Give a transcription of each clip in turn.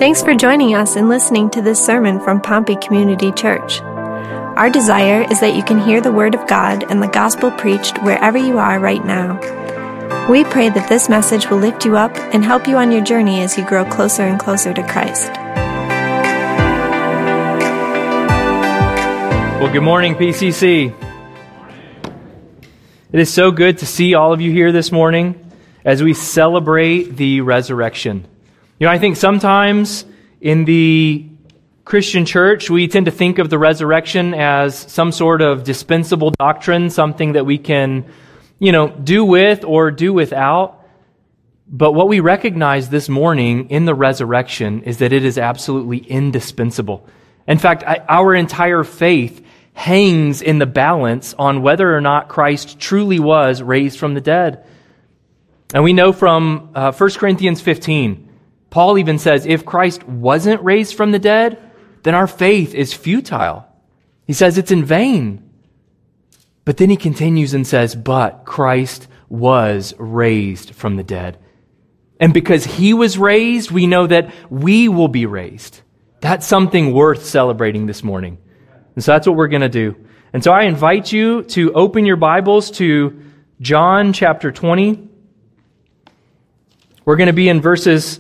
Thanks for joining us and listening to this sermon from Pompey Community Church. Our desire is that you can hear the Word of God and the gospel preached wherever you are right now. We pray that this message will lift you up and help you on your journey as you grow closer and closer to Christ. Well, good morning, PCC. It is so good to see all of you here this morning as we celebrate the resurrection. You know, I think sometimes in the Christian church, we tend to think of the resurrection as some sort of dispensable doctrine, something that we can, do with or do without. But what we recognize this morning in the resurrection is that it is absolutely indispensable. In fact, our entire faith hangs in the balance on whether or not Christ truly was raised from the dead. And we know from 1 Corinthians 15, Paul even says, if Christ wasn't raised from the dead, then our faith is futile. He says it's in vain. But then he continues and says, but Christ was raised from the dead. And because he was raised, we know that we will be raised. That's something worth celebrating this morning. And so that's what we're going to do. And so I invite you to open your Bibles to John chapter 20. We're going to be in verses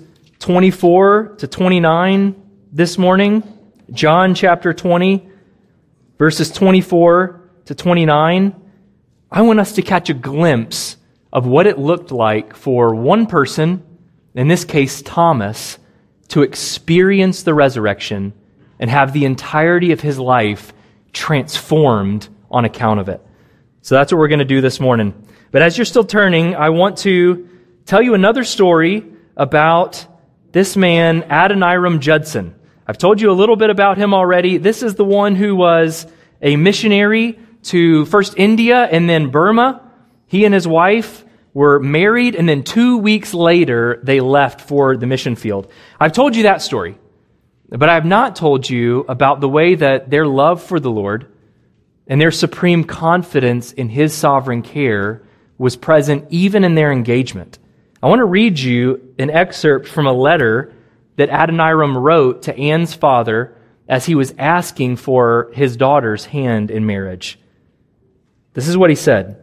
24 to 29 this morning. John chapter 20, verses 24 to 29. I want us to catch a glimpse of what it looked like for one person, in this case Thomas, to experience the resurrection and have the entirety of his life transformed on account of it. So that's what we're going to do this morning. But as you're still turning, I want to tell you another story about this man, Adoniram Judson. I've told you a little bit about him already. This is the one who was a missionary to first India and then Burma. He and his wife were married, and then 2 weeks later, they left for the mission field. I've told you that story, but I have not told you about the way that their love for the Lord and their supreme confidence in His sovereign care was present even in their engagement. I want to read you an excerpt from a letter that Adoniram wrote to Anne's father as he was asking for his daughter's hand in marriage. This is what he said.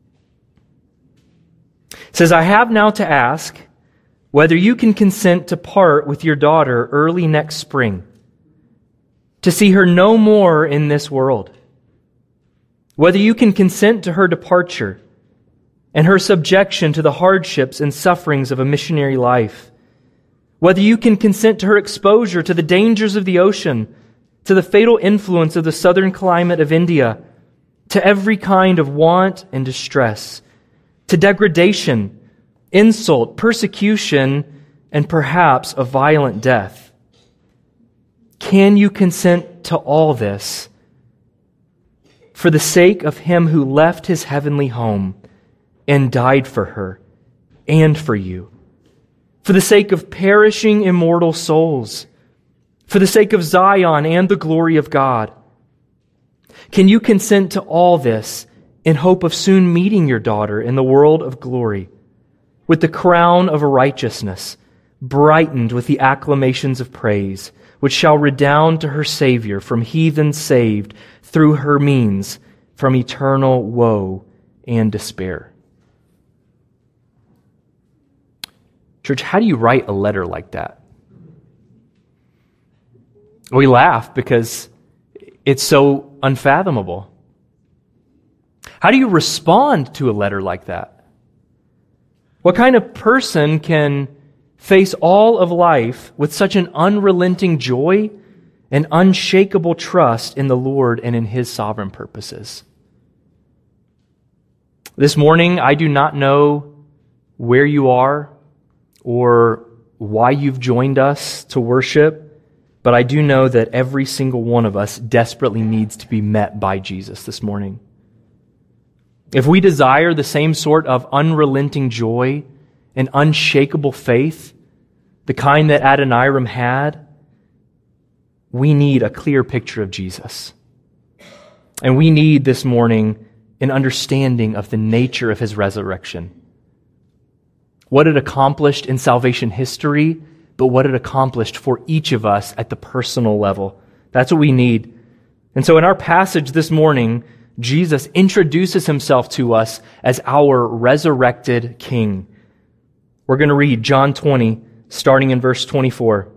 It says, I have now to ask whether you can consent to part with your daughter early next spring, to see her no more in this world, whether you can consent to her departure and her subjection to the hardships and sufferings of a missionary life, whether you can consent to her exposure to the dangers of the ocean, to the fatal influence of the southern climate of India, to every kind of want and distress, to degradation, insult, persecution, and perhaps a violent death. Can you consent to all this for the sake of Him who left His heavenly home and died for her and for you, for the sake of perishing immortal souls, for the sake of Zion and the glory of God? Can you consent to all this in hope of soon meeting your daughter in the world of glory, with the crown of righteousness, brightened with the acclamations of praise, which shall redound to her Savior from heathens saved through her means from eternal woe and despair? Church, how do you write a letter like that? We laugh because it's so unfathomable. How do you respond to a letter like that? What kind of person can face all of life with such an unrelenting joy and unshakable trust in the Lord and in His sovereign purposes? This morning, I do not know where you are or why you've joined us to worship, but I do know that every single one of us desperately needs to be met by Jesus this morning. If we desire the same sort of unrelenting joy and unshakable faith, the kind that Adoniram had, we need a clear picture of Jesus. And we need this morning an understanding of the nature of His resurrection. What it accomplished in salvation history but what it accomplished for each of us at the personal level. That's what we need. And so in our passage this morning, Jesus introduces himself to us as our resurrected King. We're going to read John 20, starting in verse 24.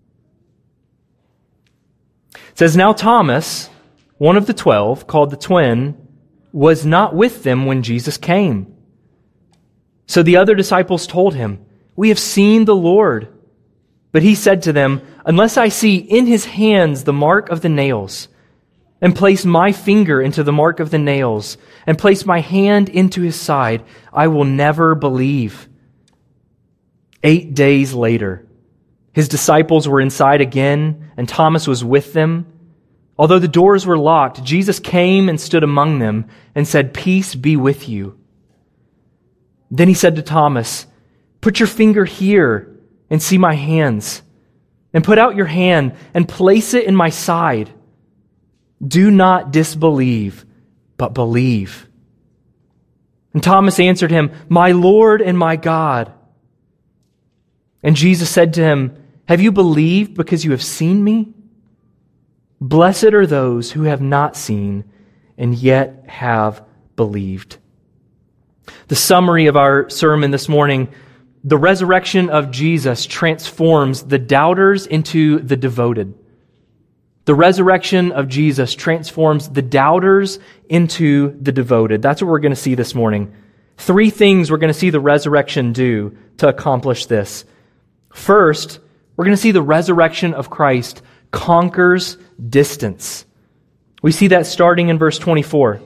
It says, "Now Thomas, one of the 12, called the twin, was not with them when Jesus came. So the other disciples told him, 'We have seen the Lord.' But he said to them, 'Unless I see in his hands the mark of the nails, and place my finger into the mark of the nails, and place my hand into his side, I will never believe.' 8 days later, his disciples were inside again, and Thomas was with them. Although the doors were locked, Jesus came and stood among them and said, 'Peace be with you.' Then he said to Thomas, 'Put your finger here and see my hands, and put out your hand and place it in my side. Do not disbelieve, but believe.' And Thomas answered him, 'My Lord and my God.' And Jesus said to him, 'Have you believed because you have seen me? Blessed are those who have not seen and yet have believed." The summary of our sermon this morning: the resurrection of Jesus transforms the doubters into the devoted. The resurrection of Jesus transforms the doubters into the devoted. That's what we're going to see this morning. 3 things we're going to see the resurrection do to accomplish this. First, we're going to see the resurrection of Christ conquers distance. We see that starting in verse 24.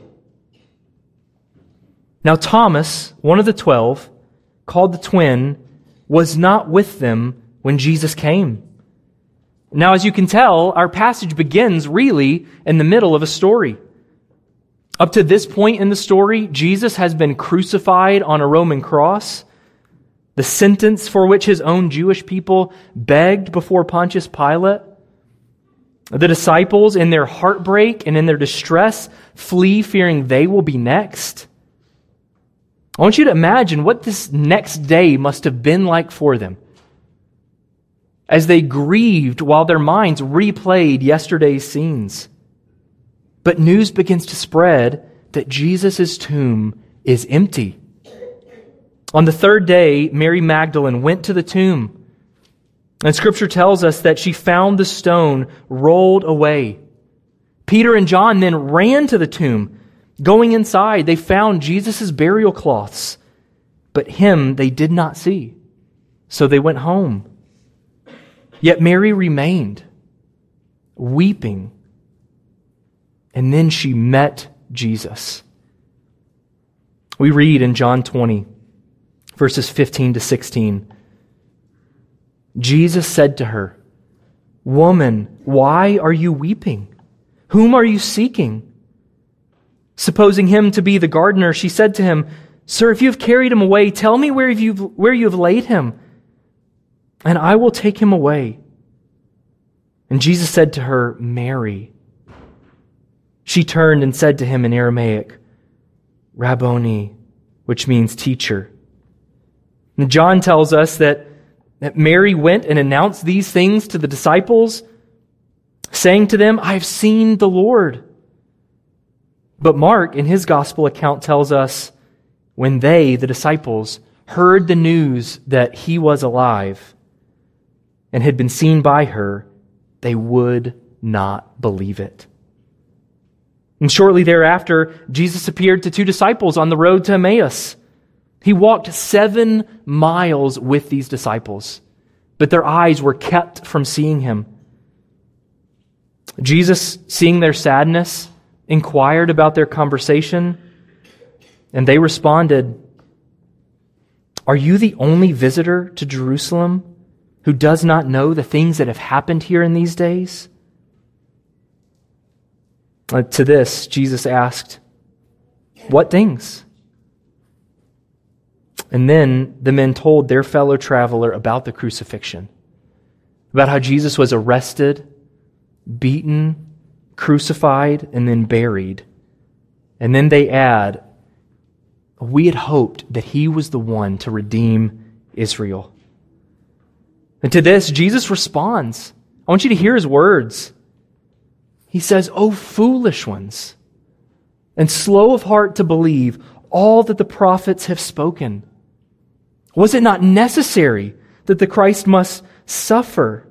"Now Thomas, one of the 12, called the twin, was not with them when Jesus came." Now, as you can tell, our passage begins really in the middle of a story. Up to this point in the story, Jesus has been crucified on a Roman cross, the sentence for which his own Jewish people begged before Pontius Pilate. The disciples, in their heartbreak and in their distress, flee, fearing they will be next. I want you to imagine what this next day must have been like for them, as they grieved while their minds replayed yesterday's scenes. But news begins to spread that Jesus' tomb is empty. On the 3rd day, Mary Magdalene went to the tomb. And Scripture tells us that she found the stone rolled away. Peter and John then ran to the tomb. Going inside, they found Jesus' burial cloths, but him they did not see. So they went home. Yet Mary remained, weeping. And then she met Jesus. We read in John 20, verses 15 to 16. Jesus said to her, "Woman, why are you weeping? Whom are you seeking?" Supposing him to be the gardener, she said to him, "Sir, if you have carried him away, tell me where you have laid him, and I will take him away." And Jesus said to her, "Mary." She turned and said to him in Aramaic, "Rabboni," which means teacher. And John tells us that Mary went and announced these things to the disciples, saying to them, "I have seen the Lord." But Mark, in his gospel account, tells us when they, the disciples, heard the news that he was alive and had been seen by her, they would not believe it. And shortly thereafter, Jesus appeared to 2 disciples on the road to Emmaus. He walked 7 miles with these disciples, but their eyes were kept from seeing him. Jesus, seeing their sadness, inquired about their conversation, and they responded, "Are you the only visitor to Jerusalem who does not know the things that have happened here in these days?" To this, Jesus asked, "What things?" And then the men told their fellow traveler about the crucifixion, about how Jesus was arrested, beaten, crucified, and then buried. And then they add, "We had hoped that he was the one to redeem Israel." And to this, Jesus responds. I want you to hear his words. He says, "O foolish ones, and slow of heart to believe all that the prophets have spoken. Was it not necessary that the Christ must suffer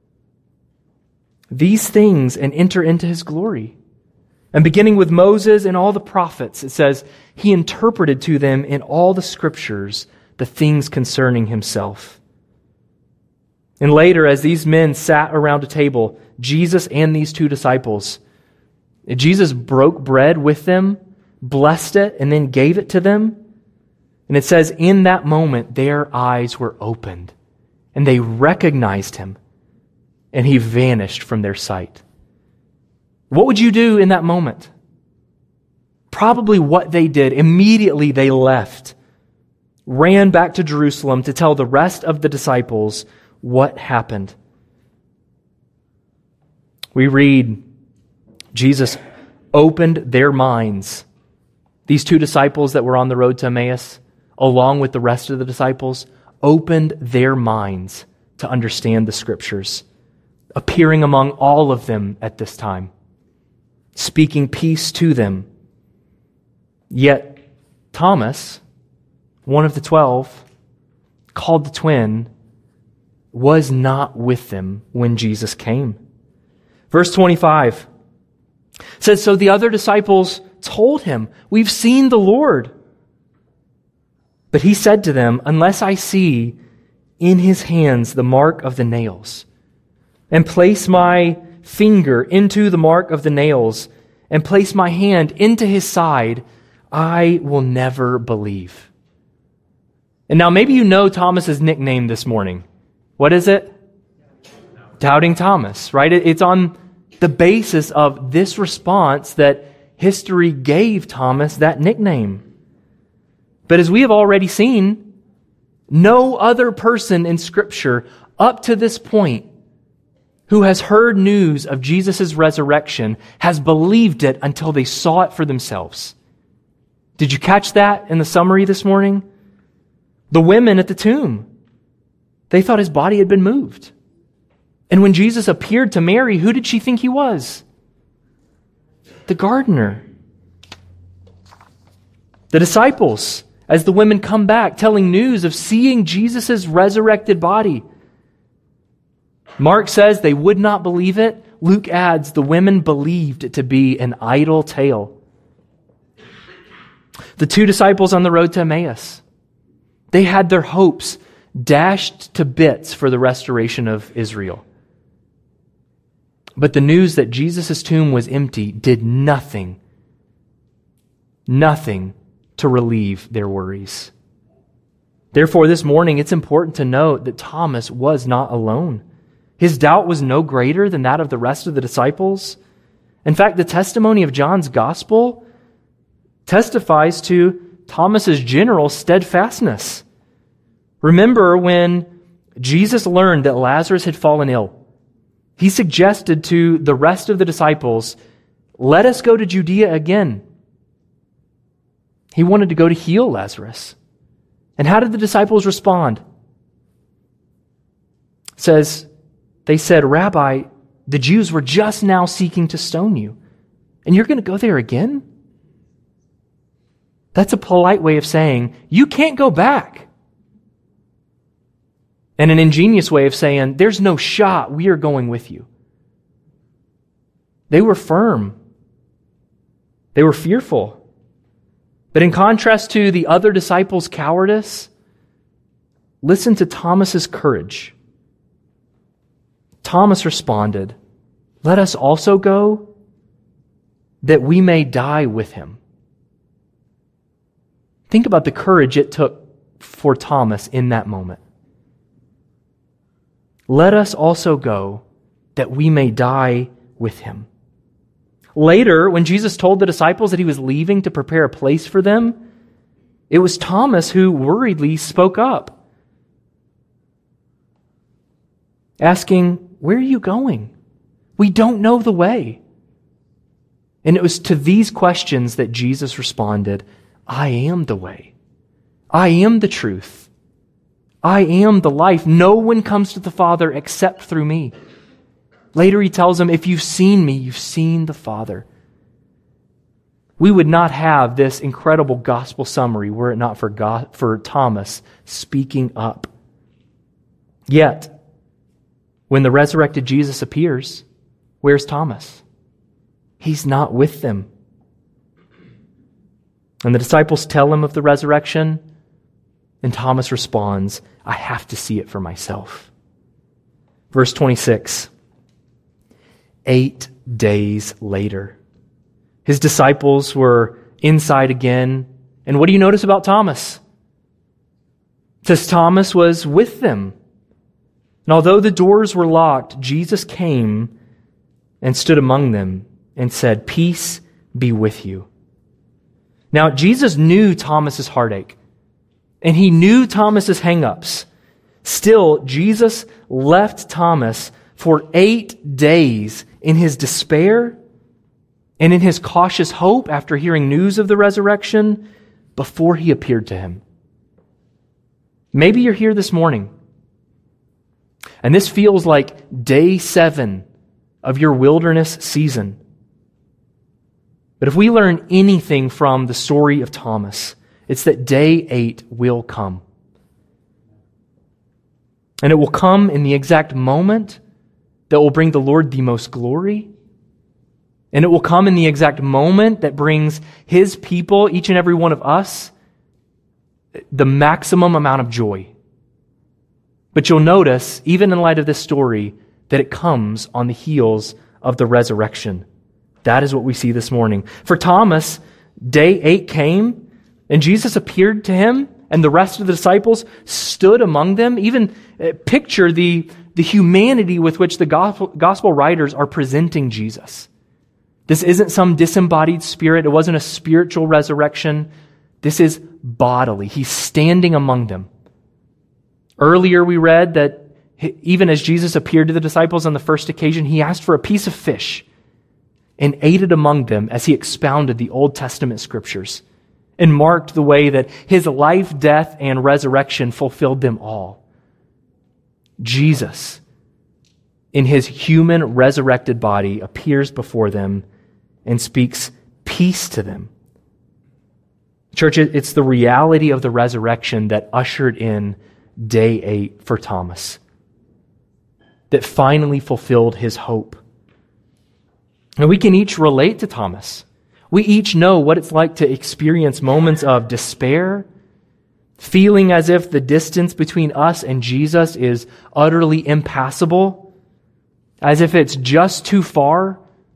these things and enter into his glory?" And beginning with Moses and all the prophets, it says, he interpreted to them in all the scriptures the things concerning himself. And later, as these men sat around a table, Jesus and these two disciples, Jesus broke bread with them, blessed it, and then gave it to them. And it says, in that moment, their eyes were opened, and they recognized him, and he vanished from their sight. What would you do in that moment? Probably what they did. Immediately they left, ran back to Jerusalem to tell the rest of the disciples what happened. We read, Jesus opened their minds. These two disciples that were on the road to Emmaus, along with the rest of the disciples, opened their minds to understand the Scriptures, appearing among all of them at this time, speaking peace to them. Yet Thomas, one of the 12, called the twin, was not with them when Jesus came. Verse 25 says, so the other disciples told him, "We've seen the Lord." But he said to them, "Unless I see in his hands the mark of the nails, and place my finger into the mark of the nails, and place my hand into his side, I will never believe." And now maybe you know Thomas's nickname this morning. What is it? Doubting Thomas, right? It's on the basis of this response that history gave Thomas that nickname. But as we have already seen, no other person in Scripture up to this point who has heard news of Jesus' resurrection has believed it until they saw it for themselves. Did you catch that in the summary this morning? The women at the tomb, they thought his body had been moved. And when Jesus appeared to Mary, who did she think he was? The gardener. The disciples, as the women come back, telling news of seeing Jesus' resurrected body. Mark says they would not believe it. Luke adds the women believed it to be an idle tale. The two disciples on the road to Emmaus, they had their hopes dashed to bits for the restoration of Israel. But the news that Jesus' tomb was empty did nothing to relieve their worries. Therefore, this morning, it's important to note that Thomas was not alone. His doubt was no greater than that of the rest of the disciples. In fact, the testimony of John's gospel testifies to Thomas's general steadfastness. Remember when Jesus learned that Lazarus had fallen ill, he suggested to the rest of the disciples, "Let us go to Judea again." He wanted to go to heal Lazarus. And how did the disciples respond? It says, they said, "Rabbi, the Jews were just now seeking to stone you, and you're going to go there again?" That's a polite way of saying, you can't go back. And an ingenious way of saying, there's no shot, we are going with you. They were firm. They were fearful. But in contrast to the other disciples' cowardice, listen to Thomas's courage. Thomas responded, "Let us also go, that we may die with him." Think about the courage it took for Thomas in that moment. Let us also go, that we may die with him. Later, when Jesus told the disciples that he was leaving to prepare a place for them, it was Thomas who worriedly spoke up, asking, "Where are you going? We don't know the way." And it was to these questions that Jesus responded, "I am the way. I am the truth. I am the life. No one comes to the Father except through me. Later he tells them, if you've seen me, you've seen the Father. We would not have this incredible gospel summary were it not for Thomas speaking up. Yet, when the resurrected Jesus appears, where's Thomas? He's not with them. And the disciples tell him of the resurrection, and Thomas responds, I have to see it for myself. Verse 26, 8 days later, his disciples were inside again. And what do you notice about Thomas? It says Thomas was with them. And although the doors were locked, Jesus came and stood among them and said, peace be with you. Now, Jesus knew Thomas's heartache, and he knew Thomas's hang-ups. Still, Jesus left Thomas for 8 days in his despair and in his cautious hope after hearing news of the resurrection before he appeared to him. Maybe you're here this morning, and this feels like day 7 of your wilderness season. But if we learn anything from the story of Thomas, it's that day 8 will come. And it will come in the exact moment that will bring the Lord the most glory. And it will come in the exact moment that brings His people, each and every one of us, the maximum amount of joy. But you'll notice, even in light of this story, that it comes on the heels of the resurrection. That is what we see this morning. For Thomas, day 8 came, and Jesus appeared to him, and the rest of the disciples stood among them. Even picture the humanity with which the gospel writers are presenting Jesus. This isn't some disembodied spirit. It wasn't a spiritual resurrection. This is bodily. He's standing among them. Earlier we read that even as Jesus appeared to the disciples on the first occasion, He asked for a piece of fish and ate it among them as He expounded the Old Testament scriptures and marked the way that His life, death, and resurrection fulfilled them all. Jesus, in His human resurrected body, appears before them and speaks peace to them. Church, it's the reality of the resurrection that ushered in day 8 for Thomas, that finally fulfilled his hope. And we can each relate to Thomas. We each know what it's like to experience moments of despair, feeling as if the distance between us and Jesus is utterly impassable, as if it's just too far.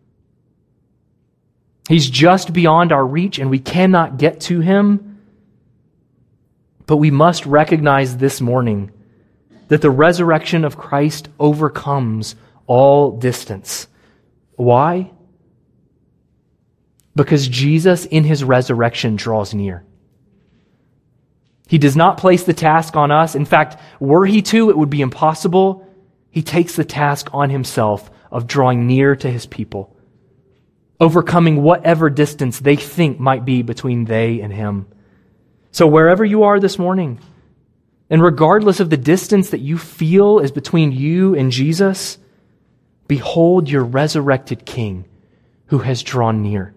He's just beyond our reach and we cannot get to Him. But we must recognize this morning that the resurrection of Christ overcomes all distance. Why? Because Jesus in His resurrection draws near. He does not place the task on us. In fact, were He to, it would be impossible. He takes the task on Himself of drawing near to His people, overcoming whatever distance they think might be between they and Him. So wherever you are this morning, and regardless of the distance that you feel is between you and Jesus, behold your resurrected King who has drawn near.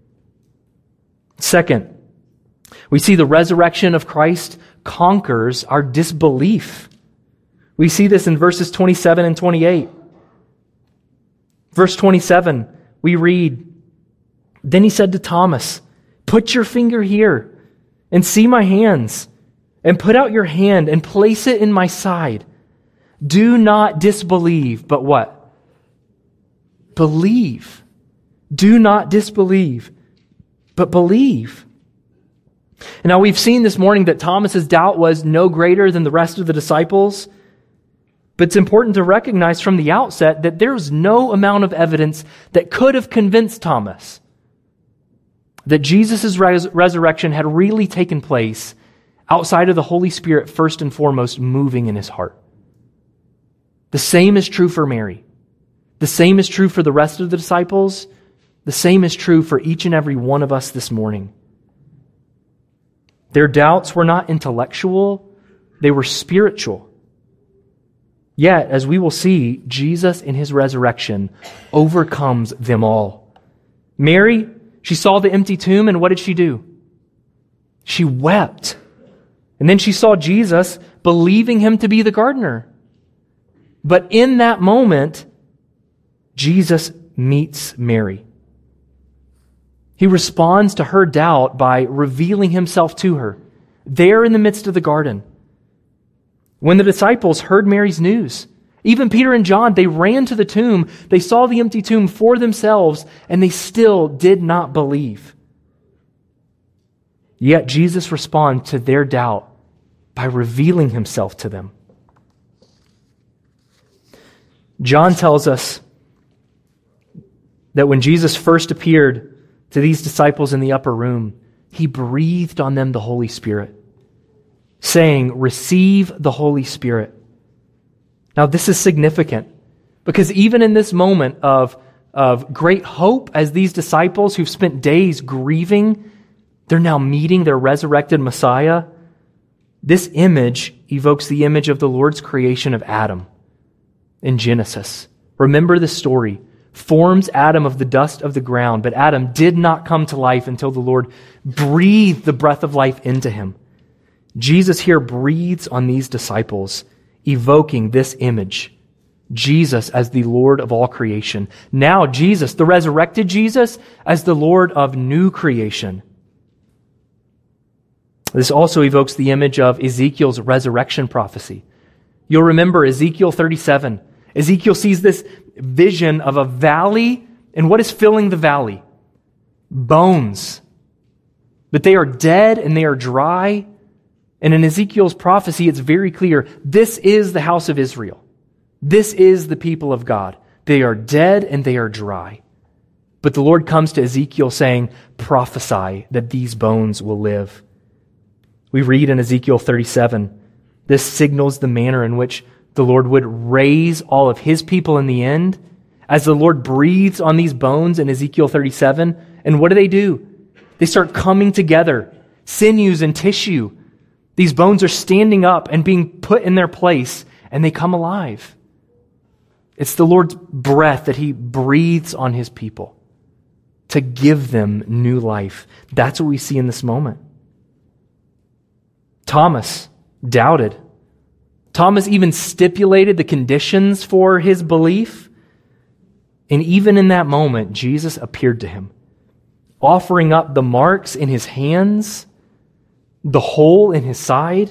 Second, we see the resurrection of Christ conquers our disbelief. We see this in verses 27 and 28. Verse 27, we read, Then He said to Thomas, Put your finger here and see my hands, and put out your hand and place it in my side. Do not disbelieve, but what? Believe. Do not disbelieve, but believe. And now we've seen this morning that Thomas's doubt was no greater than the rest of the disciples. But it's important to recognize from the outset that there's no amount of evidence that could have convinced Thomas that Jesus' resurrection had really taken place outside of the Holy Spirit first and foremost moving in his heart. The same is true for Mary. The same is true for the rest of the disciples. The same is true for each and every one of us this morning. Their doubts were not intellectual They were spiritual. Yet, as we will see, Jesus in his resurrection overcomes them all. Mary, she saw the empty tomb, and what did she do? She wept. And then she saw Jesus, believing him to be the gardener. But in that moment, Jesus meets Mary. He responds to her doubt by revealing himself to her, there in the midst of the garden. When the disciples heard Mary's news, even Peter and John, they ran to the tomb, they saw the empty tomb for themselves, and they still did not believe. Yet Jesus responds to their doubt by revealing himself to them. John tells us that when Jesus first appeared to these disciples in the upper room, he breathed on them the Holy Spirit, saying, "Receive the Holy Spirit." Now, this is significant because even in this moment of great hope, as these disciples who've spent days grieving, they're now meeting their resurrected Messiah. This image evokes the image of the Lord's creation of Adam in Genesis. Remember the story. Forms Adam of the dust of the ground, but Adam did not come to life until the Lord breathed the breath of life into him. Jesus here breathes on these disciples, evoking this image. Jesus as the Lord of all creation. Now Jesus, the resurrected Jesus, as the Lord of new creation. This also evokes the image of Ezekiel's resurrection prophecy. You'll remember Ezekiel 37. Ezekiel sees this vision of a valley, and what is filling the valley? Bones. But they are dead and they are dry. And in Ezekiel's prophecy, it's very clear, this is the house of Israel. This is the people of God. They are dead and they are dry. But the Lord comes to Ezekiel saying, prophesy that these bones will live. We read in Ezekiel 37, this signals the manner in which the Lord would raise all of his people in the end. As the Lord breathes on these bones in Ezekiel 37, and what do? They start coming together, sinews and tissue. These bones are standing up and being put in their place, and they come alive. It's the Lord's breath that he breathes on his people to give them new life. That's what we see in this moment. Thomas doubted. Thomas even stipulated the conditions for his belief. And even in that moment, Jesus appeared to him, offering up the marks in his hands, the hole in his side.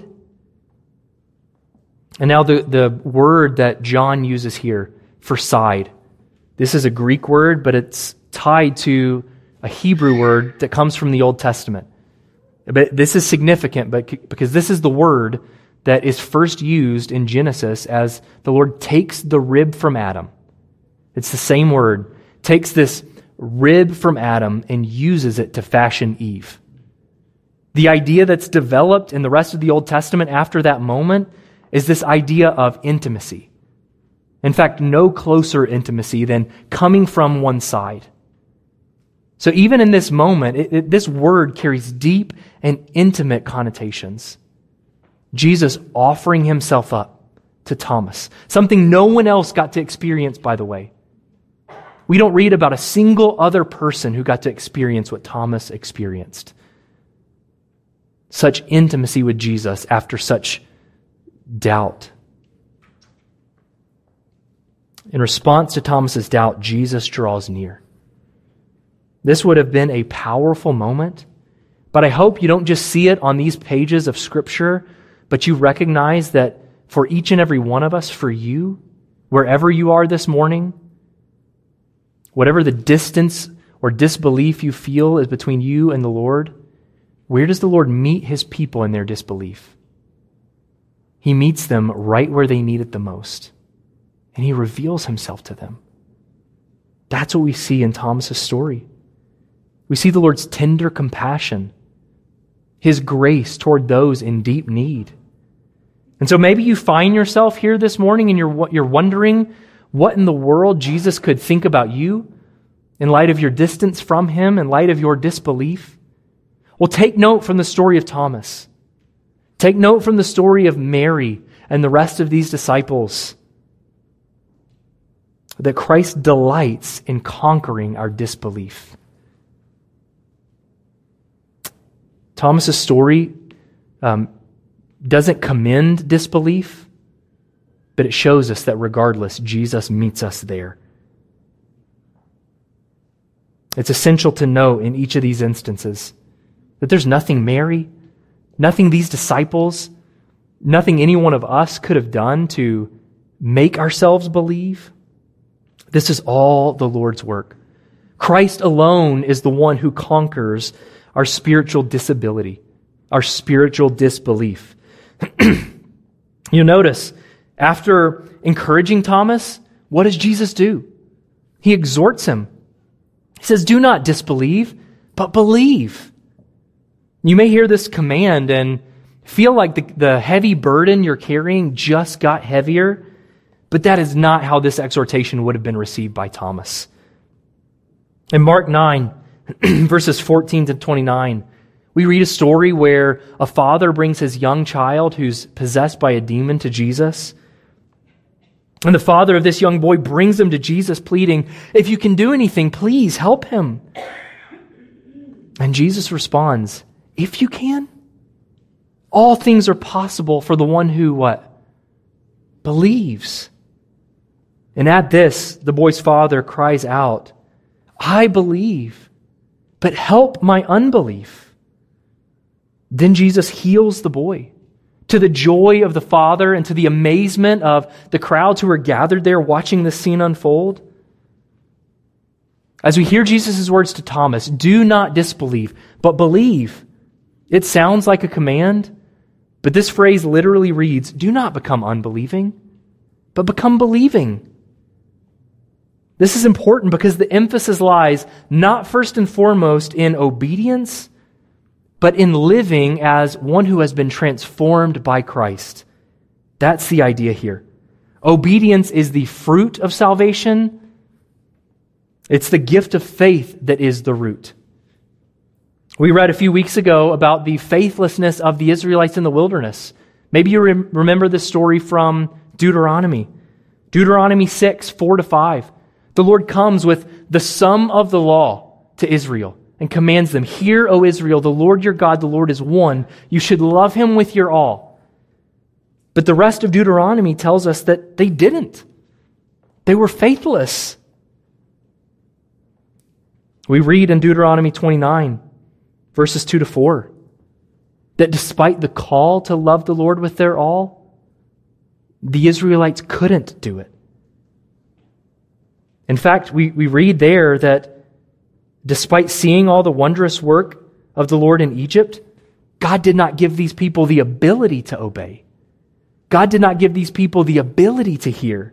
And now the word that John uses here for side, this is a Greek word, but it's tied to a Hebrew word that comes from the Old Testament. But this is significant because this is the word that is first used in Genesis as the Lord takes the rib from Adam. It's the same word. Takes this rib from Adam and uses it to fashion Eve. The idea that's developed in the rest of the Old Testament after that moment is this idea of intimacy. In fact, no closer intimacy than coming from one side. So even in this moment, this word carries deep and intimate connotations. Jesus offering himself up to Thomas, something no one else got to experience, by the way. We don't read about a single other person who got to experience what Thomas experienced. Such intimacy with Jesus after such doubt. In response to Thomas's doubt, Jesus draws near. This would have been a powerful moment, but I hope you don't just see it on these pages of Scripture, but you recognize that for each and every one of us, for you, wherever you are this morning, whatever the distance or disbelief you feel is between you and the Lord, where does the Lord meet his people in their disbelief? He meets them right where they need it the most, and he reveals himself to them. That's what we see in Thomas's story. We see the Lord's tender compassion, his grace toward those in deep need. And so maybe you find yourself here this morning and you're wondering what in the world Jesus could think about you in light of your distance from him, in light of your disbelief. Well, take note from the story of Thomas. Take note from the story of Mary and the rest of these disciples that Christ delights in conquering our disbelief. Thomas's story doesn't commend disbelief, but it shows us that regardless, Jesus meets us there. It's essential to note in each of these instances that there's nothing Mary, nothing these disciples, nothing any one of us could have done to make ourselves believe. This is all the Lord's work. Christ alone is the one who conquers our spiritual disability, our spiritual disbelief. You'll notice, after encouraging Thomas, what does Jesus do? He exhorts him. He says, do not disbelieve, but believe. You may hear this command and feel like the heavy burden you're carrying just got heavier, but that is not how this exhortation would have been received by Thomas. In Mark 9, verses 14 to 29, we read a story where a father brings his young child who's possessed by a demon to Jesus. And the father of this young boy brings him to Jesus, pleading, if you can do anything, please help him. And Jesus responds, if you can, all things are possible for the one who what? Believes. And at this, the boy's father cries out, I believe, but help my unbelief. Then Jesus heals the boy, to the joy of the father and to the amazement of the crowds who were gathered there watching this scene unfold. As we hear Jesus' words to Thomas, do not disbelieve, but believe. It sounds like a command, but this phrase literally reads, do not become unbelieving, but become believing. This is important because the emphasis lies not first and foremost in obedience, but in living as one who has been transformed by Christ. That's the idea here. Obedience is the fruit of salvation. It's the gift of faith that is the root. We read a few weeks ago about the faithlessness of the Israelites in the wilderness. Maybe you remember this story from Deuteronomy. Deuteronomy 6, 4-5. The Lord comes with the sum of the law to Israel and commands them, hear, O Israel, the Lord your God, the Lord is one. You should love him with your all. But the rest of Deuteronomy tells us that they didn't. They were faithless. We read in Deuteronomy 29, verses 2-4, that despite the call to love the Lord with their all, the Israelites couldn't do it. In fact, we read there that despite seeing all the wondrous work of the Lord in Egypt, God did not give these people the ability to obey. God did not give these people the ability to hear.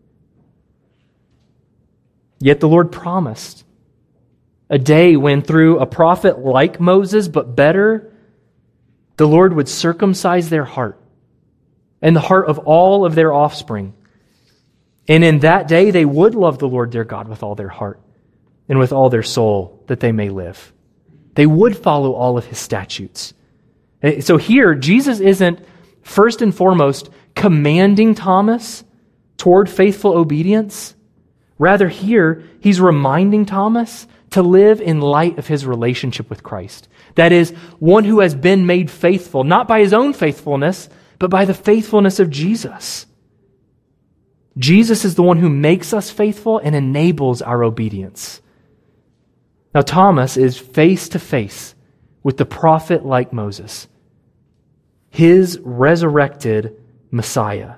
Yet the Lord promised a day when through a prophet like Moses, but better, the Lord would circumcise their heart and the heart of all of their offspring. And in that day, they would love the Lord their God with all their heart and with all their soul, that they may live. They would follow all of his statutes. So here, Jesus isn't first and foremost commanding Thomas toward faithful obedience. Rather, here, he's reminding Thomas to live in light of his relationship with Christ. That is, one who has been made faithful, not by his own faithfulness, but by the faithfulness of Jesus. Jesus is the one who makes us faithful and enables our obedience. Now, Thomas is face to face with the prophet like Moses, his resurrected Messiah,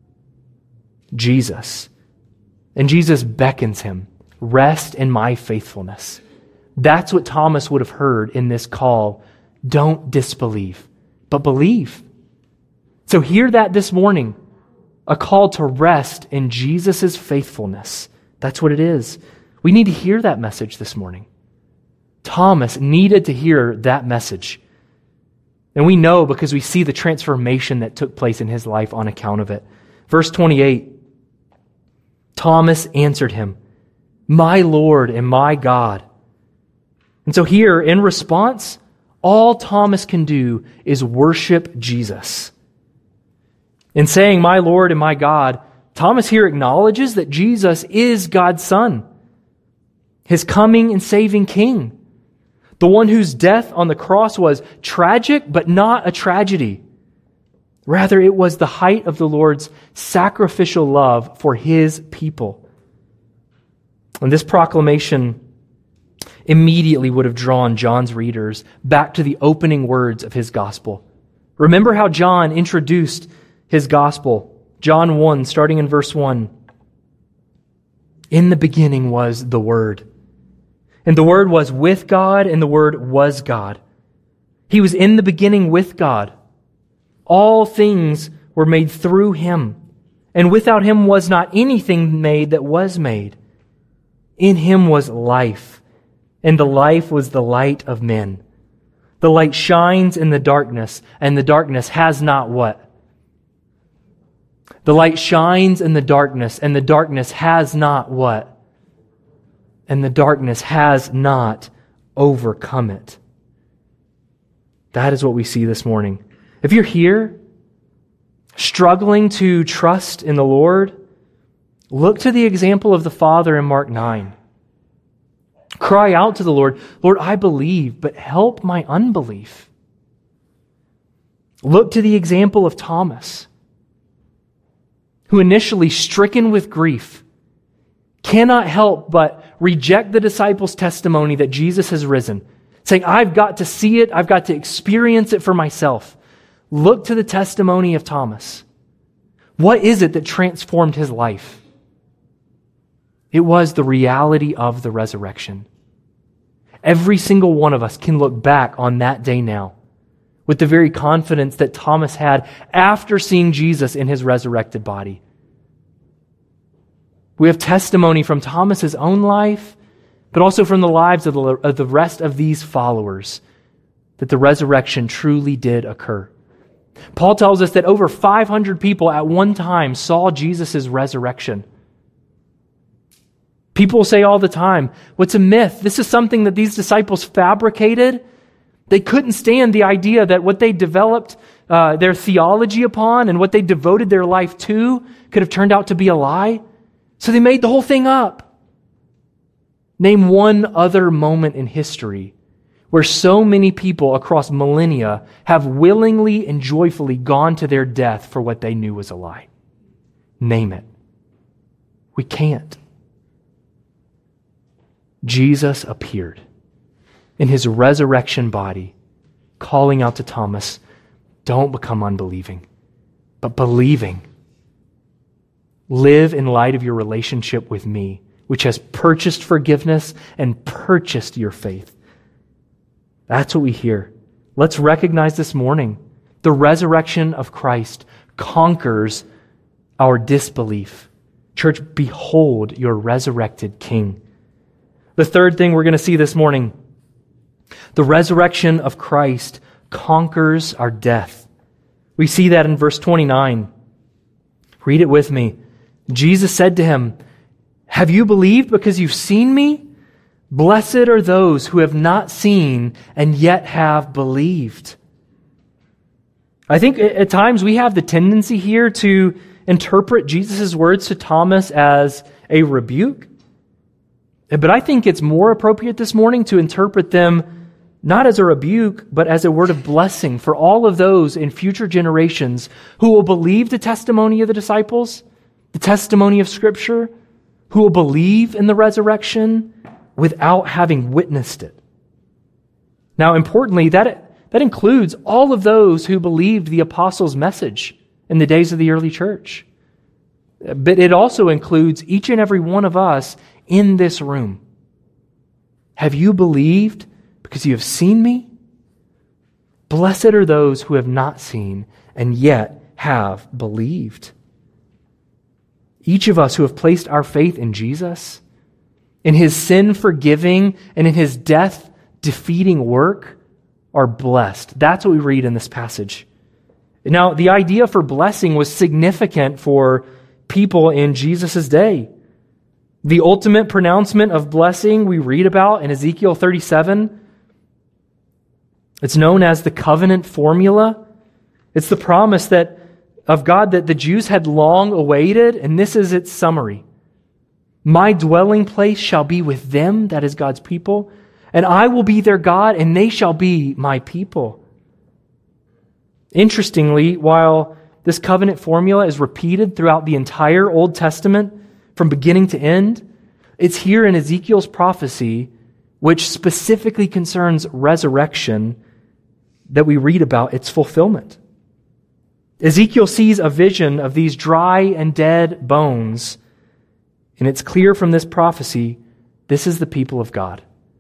Jesus. And Jesus beckons him, rest in my faithfulness. That's what Thomas would have heard in this call. Don't disbelieve, but believe. So hear that this morning. A call to rest in Jesus' faithfulness. That's what it is. We need to hear that message this morning. Thomas needed to hear that message. And we know because we see the transformation that took place in his life on account of it. Verse 28, Thomas answered him, my Lord and my God. And so here, in response, All Thomas can do is worship Jesus. In saying, "My Lord and my God," Thomas here acknowledges that Jesus is God's Son, His coming and saving King, the one whose death on the cross was tragic, but not a tragedy. Rather, it was the height of the Lord's sacrificial love for His people. And this proclamation immediately would have drawn John's readers back to the opening words of his gospel. Remember how John introduced his gospel. John 1, starting in verse 1. "In the beginning was the Word, and the Word was with God, and the Word was God. He was in the beginning with God. All things were made through Him, and without Him was not anything made that was made. In Him was life, and the life was the light of men. The light shines in the darkness, and the darkness has not" what? The light shines in the darkness, and the darkness has not what? And the darkness has not overcome it. That is what we see this morning. If you're here, struggling to trust in the Lord, look to the example of the Father in Mark 9. Cry out to the Lord, "Lord, I believe, but help my unbelief." Look to the example of Thomas, who initially stricken with grief, cannot help but reject the disciples' testimony that Jesus has risen, saying, "I've got to see it, I've got to experience it for myself." Look to the testimony of Thomas. What is it that transformed his life? It was the reality of the resurrection. Every single one of us can look back on that day now with the very confidence that Thomas had after seeing Jesus in His resurrected body. We have testimony from Thomas's own life, but also from the lives of the rest of these followers, that the resurrection truly did occur. Paul tells us that over 500 people at one time saw Jesus' resurrection. People say all the time, "What's a myth? This is something that these disciples fabricated." They couldn't stand the idea that what they developed their theology upon and what they devoted their life to could have turned out to be a lie. So they made the whole thing up. Name one other moment in history where so many people across millennia have willingly and joyfully gone to their death for what they knew was a lie. Name it. We can't. Jesus appeared in His resurrection body, calling out to Thomas, "Don't become unbelieving, but believing. Live in light of your relationship with me, which has purchased forgiveness and purchased your faith." That's what we hear. Let's recognize this morning the resurrection of Christ conquers our disbelief. Church, behold your resurrected King. The third thing we're going to see this morning, the resurrection of Christ conquers our death. We see that in verse 29. Read it with me. Jesus said to him, "Have you believed because you've seen me? Blessed are those who have not seen and yet have believed." I think at times we have the tendency here to interpret Jesus' words to Thomas as a rebuke. But I think it's more appropriate this morning to interpret them not as a rebuke, but as a word of blessing for all of those in future generations who will believe the testimony of the disciples, the testimony of Scripture, who will believe in the resurrection without having witnessed it. Now, importantly, that includes all of those who believed the apostles' message in the days of the early church. But it also includes each and every one of us in this room. Have you believed because you have seen me? Blessed are those who have not seen and yet have believed. Each of us who have placed our faith in Jesus, in His sin-forgiving and in His death-defeating work, are blessed. That's what we read in this passage. Now, the idea for blessing was significant for people in Jesus' day. The ultimate pronouncement of blessing we read about in Ezekiel 37. It's known as the covenant formula. It's the promise of God that the Jews had long awaited, and this is its summary. My dwelling place shall be with them, that is God's people, and I will be their God, and they shall be my people. Interestingly, while this covenant formula is repeated throughout the entire Old Testament from beginning to end, it's here in Ezekiel's prophecy, which specifically concerns resurrection, that we read about its fulfillment. Ezekiel sees a vision of these dry and dead bones, and it's clear from this prophecy, this is the people of God.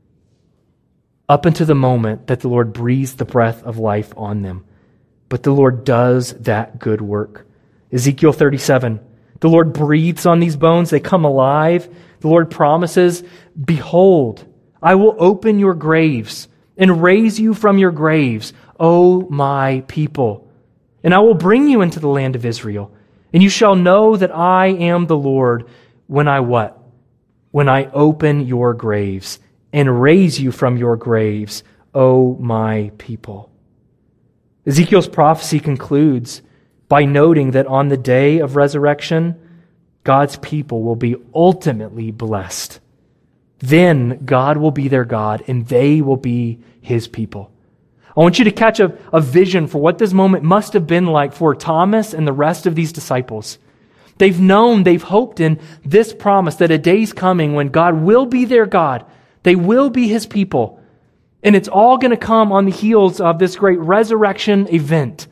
Up until the moment that the Lord breathes the breath of life on them. But the Lord does that good work. Ezekiel 37, the Lord breathes on these bones, they come alive. The Lord promises, behold, I will open your graves and raise you from your graves, O my people. And I will bring you into the land of Israel. And you shall know that I am the Lord when I what? When I open your graves and raise you from your graves, O my people. Ezekiel's prophecy concludes by noting that on the day of resurrection, God's people will be ultimately blessed. Then God will be their God, and they will be His people. I want you to catch a vision for what this moment must have been like for Thomas and the rest of these disciples. They've known, they've hoped in this promise that a day's coming when God will be their God. They will be His people. And it's all going to come on the heels of this great resurrection event.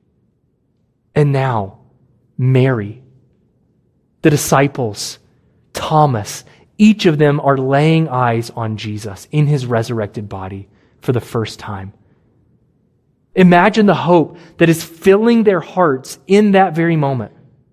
And now, Mary, the disciples, Thomas, each of them are laying eyes on Jesus in His resurrected body for the first time. Imagine the hope that is filling their hearts in that very moment.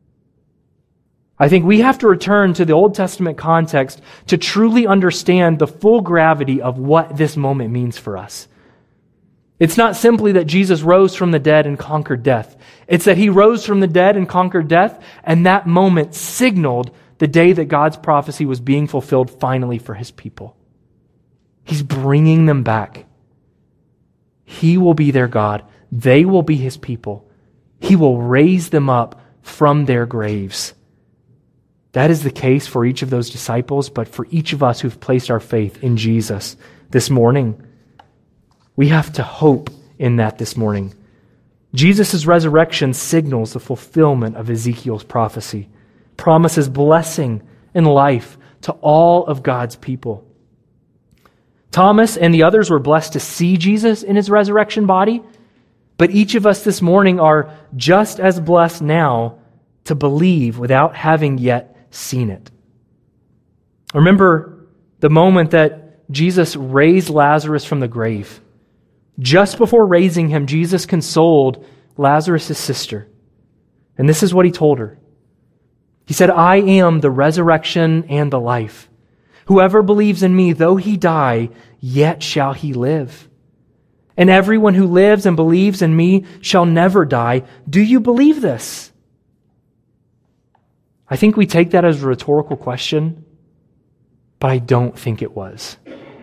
I think we have to return to the Old Testament context to truly understand the full gravity of what this moment means for us. It's not simply that Jesus rose from the dead and conquered death. It's that He rose from the dead and conquered death, and that moment signaled the day that God's prophecy was being fulfilled finally for His people. He's bringing them back. He will be their God. They will be His people. He will raise them up from their graves. That is the case for each of those disciples, but for each of us who've placed our faith in Jesus this morning, we have to hope in that this morning. Jesus' resurrection signals the fulfillment of Ezekiel's prophecy, promises blessing and life to all of God's people. Thomas and the others were blessed to see Jesus in His resurrection body, but each of us this morning are just as blessed now to believe without having yet seen it. Remember the moment that Jesus raised Lazarus from the grave. Just before raising him, Jesus consoled Lazarus' sister. And this is what He told her. He said, I am the resurrection and the life. Whoever believes in me, though he die, yet shall he live. And everyone who lives and believes in me shall never die. Do you believe this? I think we take that as a rhetorical question, but I don't think it was.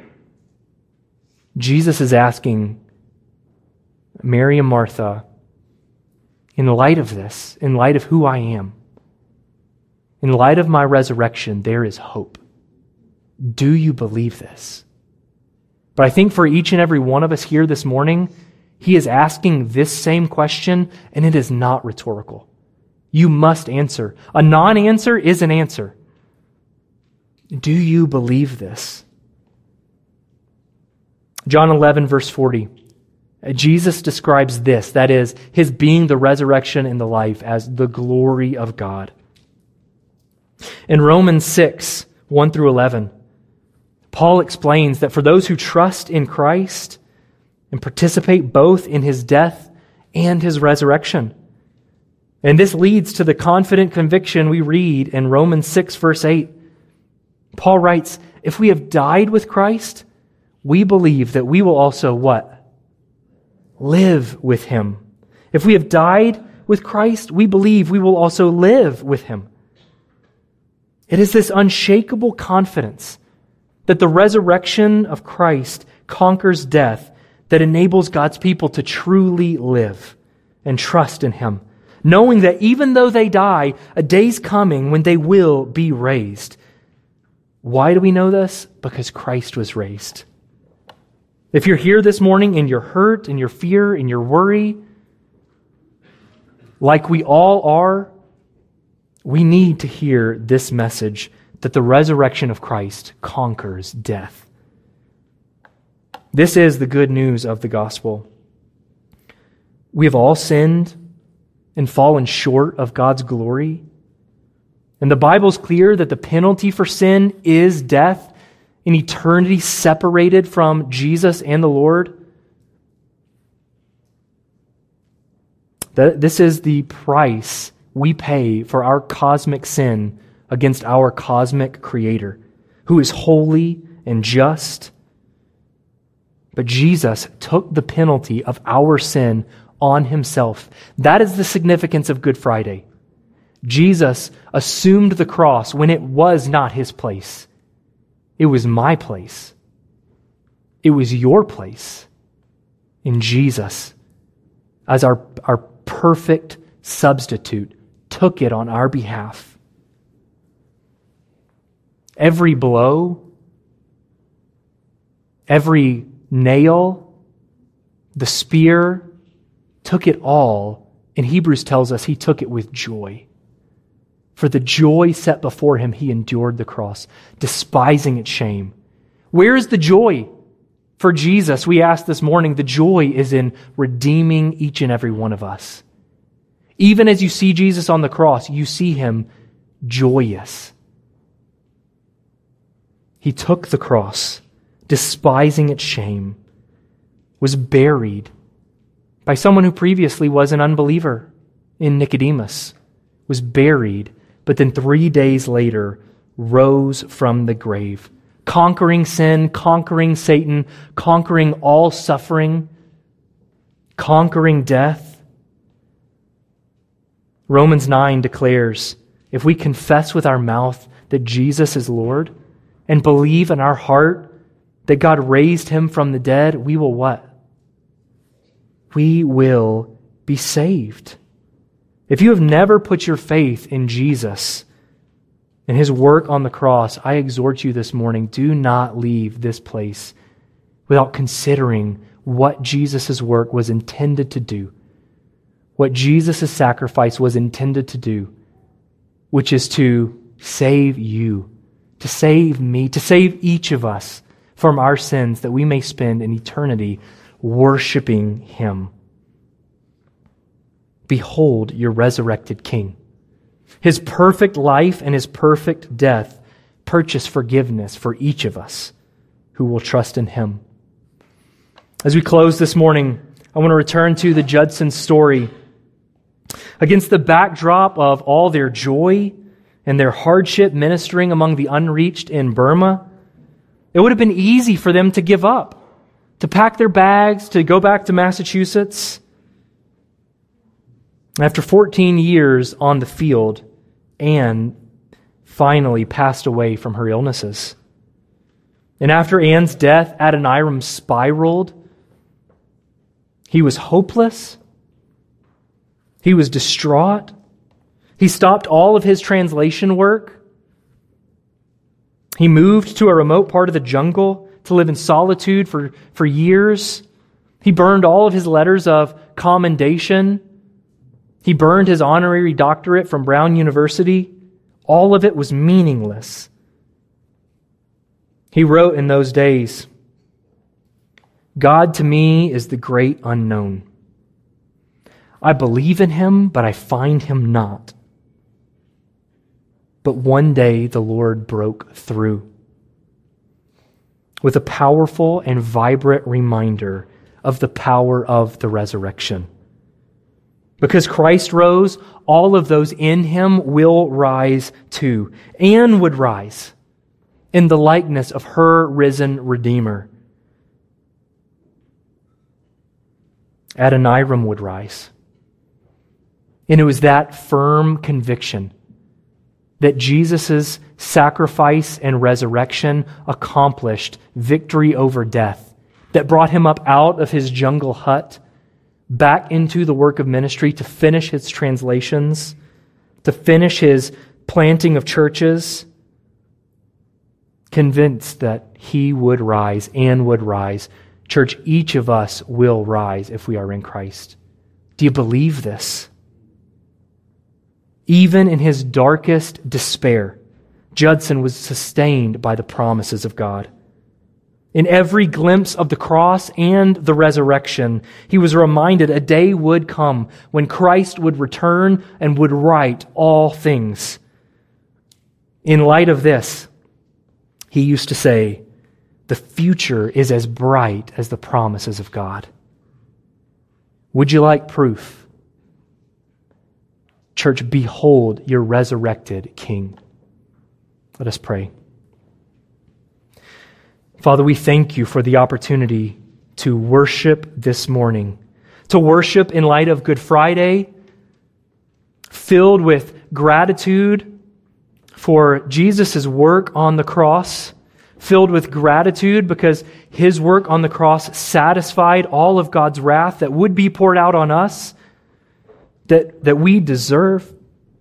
Jesus is asking Mary and Martha, in light of this, in light of who I am, in light of my resurrection, there is hope. Do you believe this? But I think for each and every one of us here this morning, He is asking this same question, and it is not rhetorical. You must answer. A non-answer is an answer. Do you believe this? John 11, verse 40. Jesus describes this, that is, His being the resurrection and the life, as the glory of God. In Romans 6, 1 through 11, Paul explains that for those who trust in Christ and participate both in His death and His resurrection. And this leads to the confident conviction we read in Romans 6, verse 8. Paul writes, if we have died with Christ, we believe that we will also what? Live with Him. If we have died with Christ, we believe we will also live with Him. It is this unshakable confidence that the resurrection of Christ conquers death that enables God's people to truly live and trust in Him, knowing that even though they die, a day's coming when they will be raised. Why do we know this? Because Christ was raised. If you're here this morning and you're hurt and your fear and your worry, like we all are, we need to hear this message that the resurrection of Christ conquers death. This is the good news of the gospel. We have all sinned and fallen short of God's glory. And the Bible's clear that the penalty for sin is death, in eternity separated from Jesus and the Lord. This is the price we pay for our cosmic sin against our cosmic Creator, who is holy and just. But Jesus took the penalty of our sin on Himself. That is the significance of Good Friday. Jesus assumed the cross when it was not His place. It was my place. It was your place. And Jesus, as our perfect substitute, took it on our behalf. Every blow, every nail, the spear, took it all. And Hebrews tells us He took it with joy. For the joy set before Him, He endured the cross, despising its shame. Where is the joy for Jesus? We asked this morning. The joy is in redeeming each and every one of us. Even as you see Jesus on the cross, you see Him joyous. He took the cross, despising its shame, was buried by someone who previously was an unbeliever in Nicodemus, was buried, but then 3 days later rose from the grave, conquering sin, conquering Satan, conquering all suffering, conquering death. Romans 9 declares, if we confess with our mouth that Jesus is Lord and believe in our heart that God raised Him from the dead, we will what? We will be saved. If you have never put your faith in Jesus and His work on the cross, I exhort you this morning, do not leave this place without considering what Jesus' work was intended to do, what Jesus' sacrifice was intended to do, which is to save you, to save me, to save each of us from our sins, that we may spend an eternity worshiping Him. Behold your resurrected King. His perfect life and His perfect death purchase forgiveness for each of us who will trust in Him. As we close this morning, I want to return to the Judsons story. Against the backdrop of all their joy and their hardship ministering among the unreached in Burma, it would have been easy for them to give up, to pack their bags, to go back to Massachusetts. After 14 years on the field, Anne finally passed away from her illnesses. And after Anne's death, Adoniram spiraled. He was hopeless. He was distraught. He stopped all of his translation work. He moved to a remote part of the jungle to live in solitude for years. He burned all of his letters of commendation. He burned his honorary doctorate from Brown University. All of it was meaningless. He wrote in those days, God to me is the great unknown. I believe in Him, but I find Him not. But one day the Lord broke through with a powerful and vibrant reminder of the power of the resurrection. Because Christ rose, all of those in Him will rise too. Anne would rise in the likeness of her risen Redeemer. Adoniram would rise. And it was that firm conviction that Jesus' sacrifice and resurrection accomplished victory over death that brought him up out of his jungle hut, back into the work of ministry to finish his translations, to finish his planting of churches, convinced that he would rise and would rise. Church, each of us will rise if we are in Christ. Do you believe this? Even in his darkest despair, Judson was sustained by the promises of God. In every glimpse of the cross and the resurrection, he was reminded a day would come when Christ would return and would right all things. In light of this, he used to say, the future is as bright as the promises of God. Would you like proof? Church, behold your resurrected King. Let us pray. Father, we thank you for the opportunity to worship this morning, to worship in light of Good Friday, filled with gratitude for Jesus' work on the cross, filled with gratitude because his work on the cross satisfied all of God's wrath that would be poured out on us, that we deserve.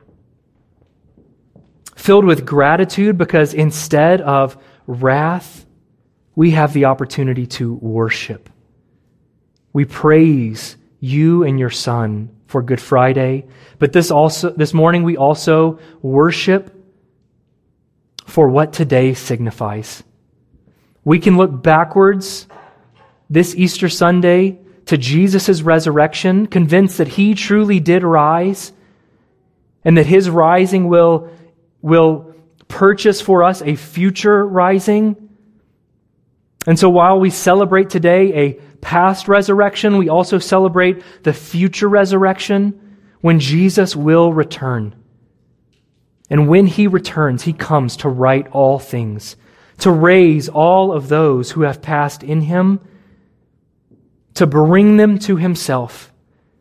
Filled with gratitude because instead of wrath, we have the opportunity to worship. We praise you and your Son for Good Friday, but this morning we also worship for what today signifies. We can look backwards this Easter Sunday to Jesus' resurrection, convinced that he truly did rise and that his rising will purchase for us a future rising. And so while we celebrate today a past resurrection, we also celebrate the future resurrection when Jesus will return. And when he returns, he comes to right all things, to raise all of those who have passed in him, to bring them to himself,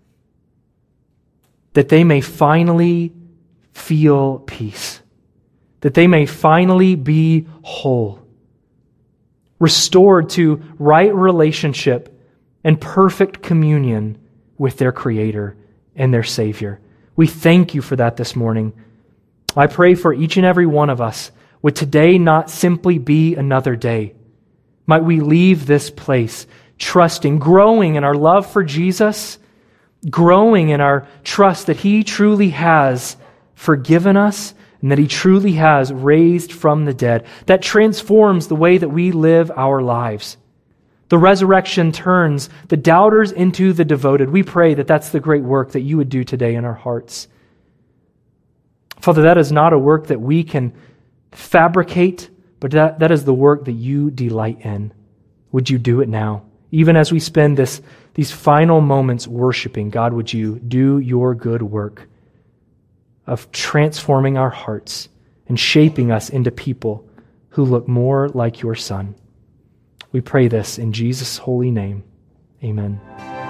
that they may finally feel peace, that they may finally be whole, restored to right relationship and perfect communion with their Creator and their Savior. We thank you for that this morning. I pray for each and every one of us, would today not simply be another day. Might we leave this place trusting, growing in our love for Jesus, growing in our trust that he truly has forgiven us and that he truly has raised from the dead. That transforms the way that we live our lives. The resurrection turns the doubters into the devoted. We pray that that's the great work that you would do today in our hearts. Father, that is not a work that we can fabricate, but that is the work that you delight in. Would you do it now? Even as we spend these final moments worshiping, God, would you do your good work of transforming our hearts and shaping us into people who look more like your Son. We pray this in Jesus' holy name. Amen.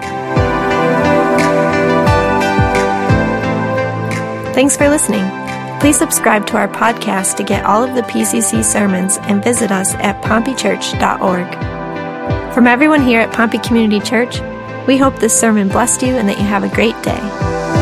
Thanks for listening. Please subscribe to our podcast to get all of the PCC sermons and visit us at pompeychurch.org. From everyone here at Pompey Community Church, we hope this sermon blessed you and that you have a great day.